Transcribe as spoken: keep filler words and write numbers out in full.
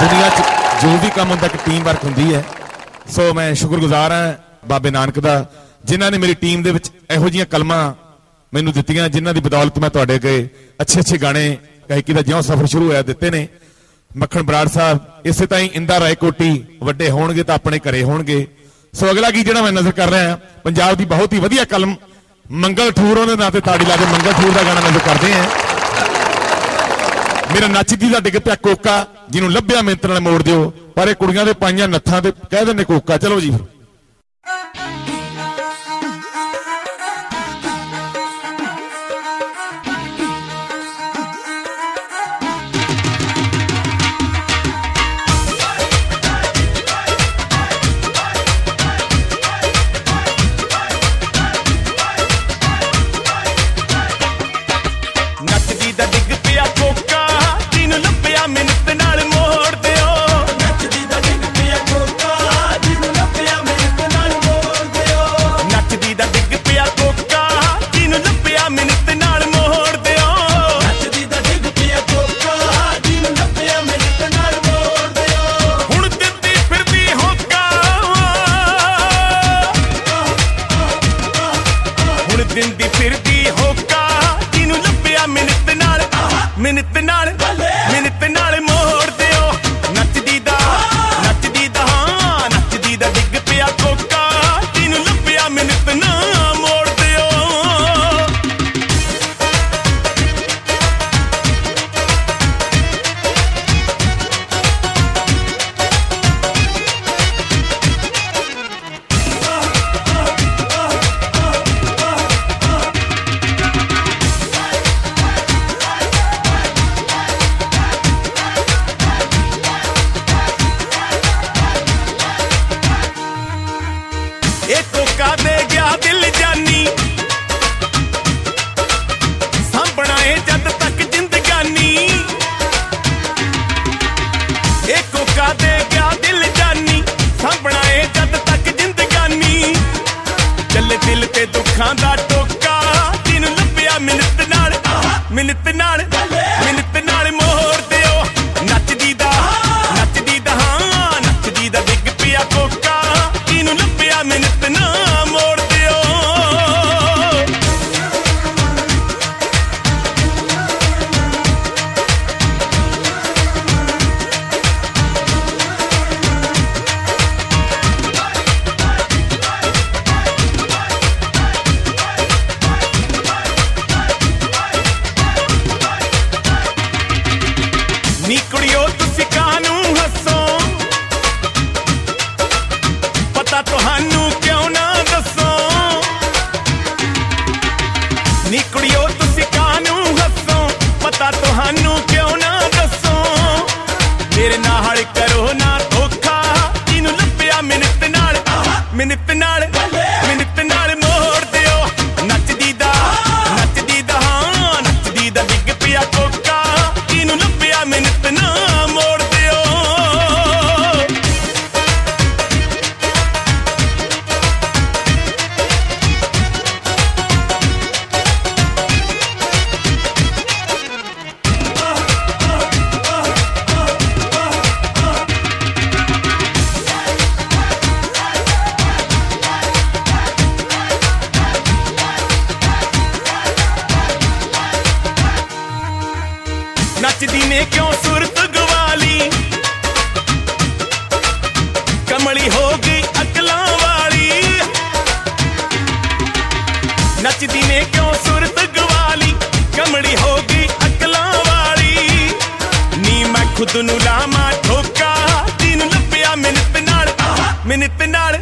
दुनिया च जो भी काम होंदा कि टीम वर्क होंदी है। सो मैं शुक्रगुजार हाँ बाबे नानक दा जिन्होंने मेरी टीम दे विच इहो जिहियां कलमां मैनूं दित्तियां जिन्हां दी बदौलत मैं तुहाडे अगे अच्छे अच्छे गाने गायकी दा जिउं सफर शुरू होया दित्ते ने। मक्खण बराड़ साहब इसे ताईं इंदा रायकोटी वड्डे होणगे तां अपने घरे होणगे। सो अगला गीत जिहड़ा मैं नज़र कर रहा हां पंजाब दी बहुत ही वधिया कलम मंगल ठूर उहदे नां ते ताड़ी ला के मंगल ठूर दा गाना नज़र करदे हैं। मेरा नचदी दा डिग पिया कोका जिन्हों लभ्या मिंत नाल मोड़ दिओ पर ये कुड़ियां दे पाइयां नत्थां ते कह दिंदे कोका। चलो जी खुद नू लामा ठोका तीनू लभ्या मिनत नाल मिनत नाल